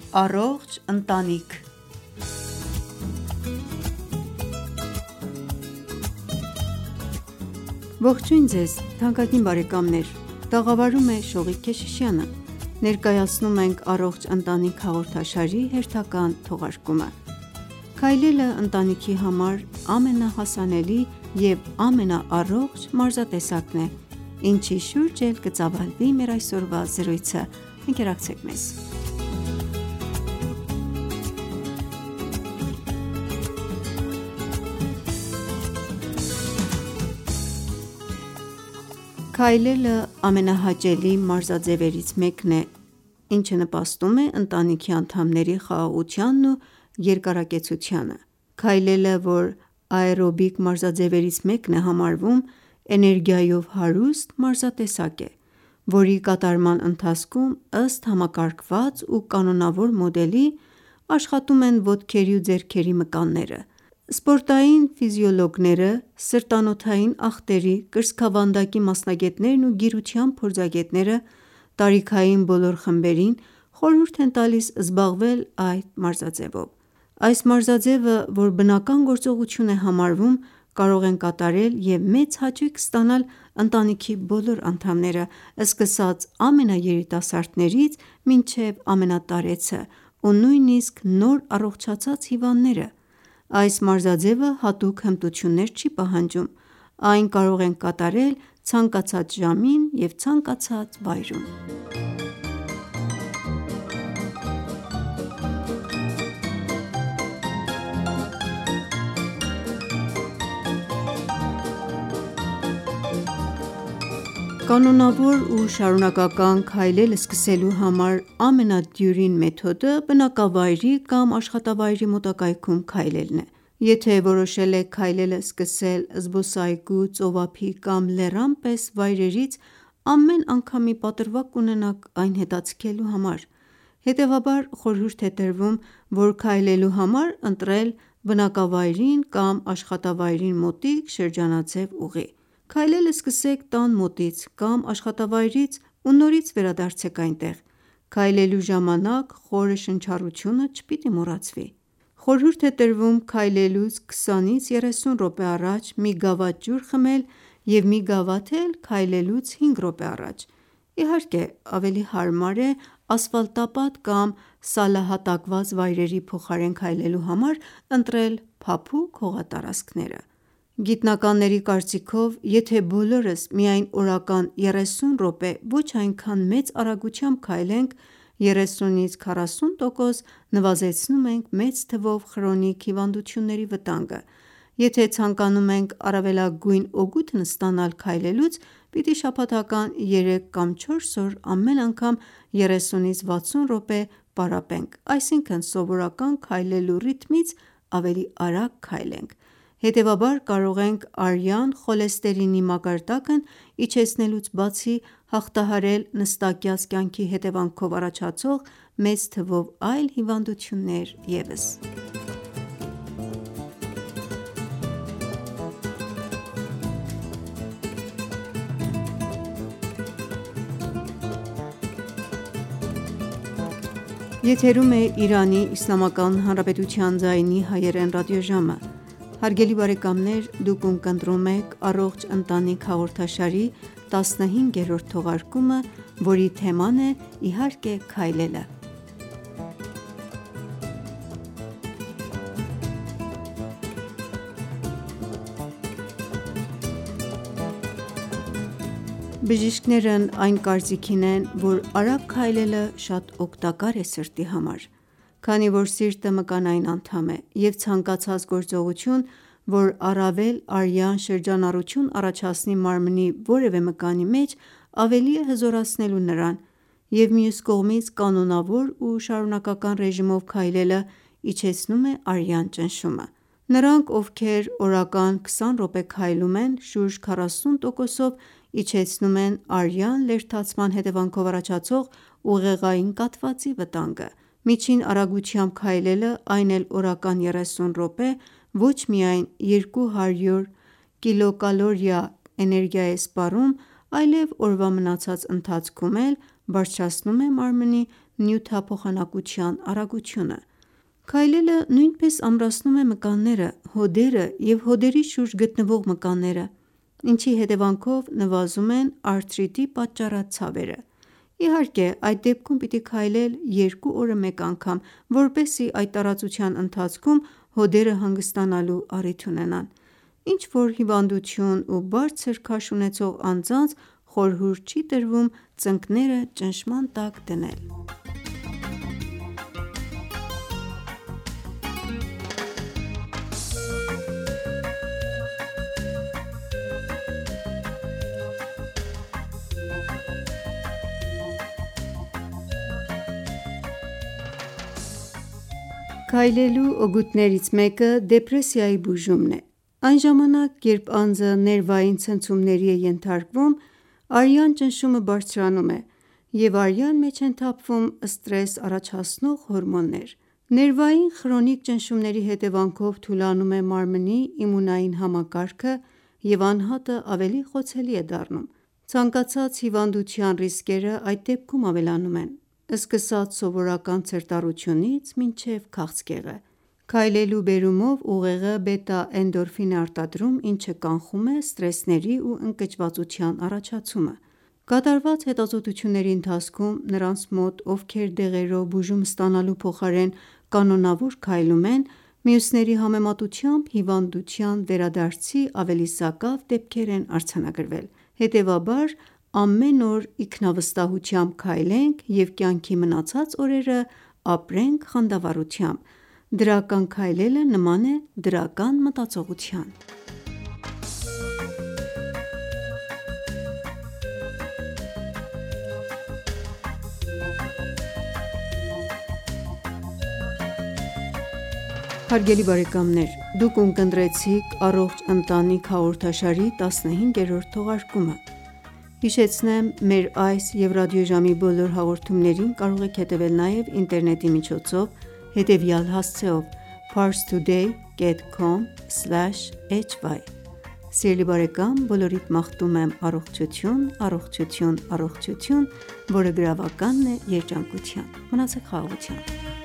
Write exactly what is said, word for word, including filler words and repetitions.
Առողջ ընտանիք։ Ողջույն ձեզ թանկագին բարեկամներ: Տաղավարում է Շողիկ Քեշիշյանը: Ներկայացնում ենք «Առողջ ընտանիք» հաղորդաշարի հերթական թողարկումը: Քայլելը ընտանիքի համար ամենահասանելի և ամենաառողջ մարզատեսակն է, ինչի շուրջ էլ կծավալվի մեր այսօրվա զրույցը: Ընկերակցեք մեզ: Քայլելը ամենահաճելի մարզաձևերից մեկն է, ինչը նպաստում է ընտանիքի անդամների խաղաղությանն ու երկարակեցությանը: Քայլելը, որ աէրոբիկ մարզաձևերից մեկն է համարվում, էներգիայով հարուստ մարզատեսակ է, որի կատարման ընթացքում, ըստ համակարգված ու կանոնավոր մոդելի, աշխատում են ոտքերի ու ձեռքերի մկանները: Սպորտային ֆիզիոլոգները, սրտանոթային ախտերի, կրծքավանդակի մասնագետներն ու գիրության փորձագետները տարիքային բոլոր խմբերին խորհուրդ են տալիս զբաղվել այդ մարզաձևով: Այս մարզաձևը, որ բնական գործողություն է համարվում, կարող են կատարել և մեծ հաճույք ստանալ ընտանիքի բոլոր անդամները, սկսած ամենաերիտասարդներից մինչև ամենատարեցը ու նույնիսկ նոր առողջացած հիվանդները: Այս մարզաձևը հատուկ հմտություններ չի պահանջում: Այն կարող են կատարել ցանկացած ժամին և ցանկացած վայրում: Կանոնավոր ու շարունակական քայլել սկսելու համար ամենադյուրին մեթոդը բնակավայրի կամ աշխատավայրի մոտակայքում քայլելն է: Եթե որոշել եք քայլելը սկսել զբոսայգու, ծովափի կամ լեռան պես վայրերից, ամեն անգամ մի պատրվակ կունենաք այն հետաձգելու համար: Հետևաբար խորհուրդ է տրվում, որ քայլելու համար ընտրել բնակավայրին կամ աշխատավայրին մոտիկ շրջանաձև ուղի: Քայլելը սկսեք տան մոտից կամ աշխատավայրից ու նորից վերադարձեք այնտեղ: Քայլելու ժամանակ խորը շնչառությունը չպիտի մոռացվի: Խորհուրդ է տրվում քայլելուց քսանից երեսուն րոպե առաջ մի գավաթ ջուր խմել և մի գավաթ էլ քայլելուց հինգ րոպե առաջ: Իհարկե ավելի հարմար է ասֆալտապատ կամ սալահատակված վայրերի փոխարեն քայլելու համար ընտրել փափուկ հողատարածքները: Գիտնականների կարծիքով, եթե բոլորս միայն օրական երեսուն րոպե ոչ այնքան մեծ արագությամբ քայլենք, երեսունից քառասուն տոկոս նվազեցնում ենք մեծ թվով խրոնիկ հիվանդությունների վտանգը: Եթե ցանկանում ենք առավելագույն օգուտն ստանալ քայլելուց, պիտի շաբաթական երեք կամ չորս օր ամեն անգամ երեսունից վաթսուն րոպե պարապենք, այսինքն սովորական քայլելու ռիթմից ավելի արագ քայլենք: Հետևաբար կարող ենք արյան խոլեստերինի մակարդակն իջեցնելուց բացի, հաղթահարել նստակյաց կյանքի հետևանքով առաջացող մեծ թվով այլ հիվանդություններ ևս: Բժիշկներն այն կարծիքին են, որ արագ քայլելը շատ օգտակար է սրտի համար: Քանի որ սիրտը մկանային անդամ է և ցանկացած գործողություն, որ առավել արյան շրջանառություն առաջացնի մարմնի որևէ մկանի մեջ, ավելի է հզորացնելու նրան և մյուս կողմից կանոնավոր ու շարունակական ռեժիմով քայլելը իջեցնում է արյան ճնշումը: Նրանք, ովքեր օրական քսան րոպե քայլում են, շուրջ քառասուն տոկոսով իջեցնում են արյան լերդացման հետևանքով առաջացող ուղեղային կաթվածի վտանգը: Միջին արագությամբ քայլելը, այն էլ օրական երեսուն րոպե, ոչ միայն երկու հարյուր կկա էներգիա է սպառում, այլև օրվա մնացած ընթացքում էլ բարձրացնում է մարմնի նյութափոխանակության արագությունը։ Քայլելը նույնպես ամրացնում է մկանները, հոդերը և հոդերի շուրջ գտնվող մկանները, ինչի հետևանքով նվազում են արթրիտի պատճառած ցավերը։ Իհարկե, այդ դեպքում պիտի քայլել երկու օրը մեկ անգամ, որպեսզի այդ տարածության ընթացքում հոդերը հանգստանալու առիթ ունենան։ Ինչ-որ հիվանդություն ու բարձր քաշ ունեցող անձանց խորհուրդ չի տրվում ծնկները ճնշման տակ դնել։ Քայլելու օգուտներից մեկը դեպրեսիայի բուժումն է։ Այն ժամանակ, երբ անձը ներվային ցնցումների է ենթարկվում, արյան ճնշումը բարձրանում է, և արյան մեջ են թափվում ստրես առաջացնող հորմոններ։ Ներվային խրոնիկ ճնշումների հետևանքով թուլանում է մարմնի իմունային համակարգը և անհատը ավելի խոցելի է դառնում։ Ցանկացած հիվանդության ռիսկերը այդ դեպքում ավելանում են, սկսած սովորական ցրտառությունից մինչև քաղցկեղը։ Քայլելու բերումով ուղեղը բետա-էնդորֆին է արտադրում, ինչը կանխում է սթրեսների ու ընկճվածության առաջացումը։ Կատարված հետազոտությունների ընթացքում նրանց մոտ, ովքեր դեղերով բուժում ստանալու փոխարեն կանոնավոր քայլում են, մյուսների համեմատությամբ հիվանդության վերադարձի ավելի սակավ դեպքեր են արձանագրվել։ Հետևաբար, ամեն օր ինքնավստահությամբ քայլենք և կյանքի մնացած օրերը ապրենք խանդավառությամբ։ Դրական քայլելը նման է դրական մտածողության։ Հարգելի բարեկամներ, դուք ունկնդրեցիք «Առողջ ընտանիք» հաղորդաշարի տասնհինգերորդ թողարկումը։ Հիշեցնեմ մեր այս և ռադիոժամի բոլոր հաղորդումներին կարող եք հետևել նաև ինտերնետի միջոցով հետևյալ հասցեով՝ parstoday dot com slash h y: Սիրելի բարեկամ բոլորիդ մաղթում եմ առողջություն, առողջություն, առողջություն, որը գրավականն է երջանկության։ Մնացեք խաղաղությամբ։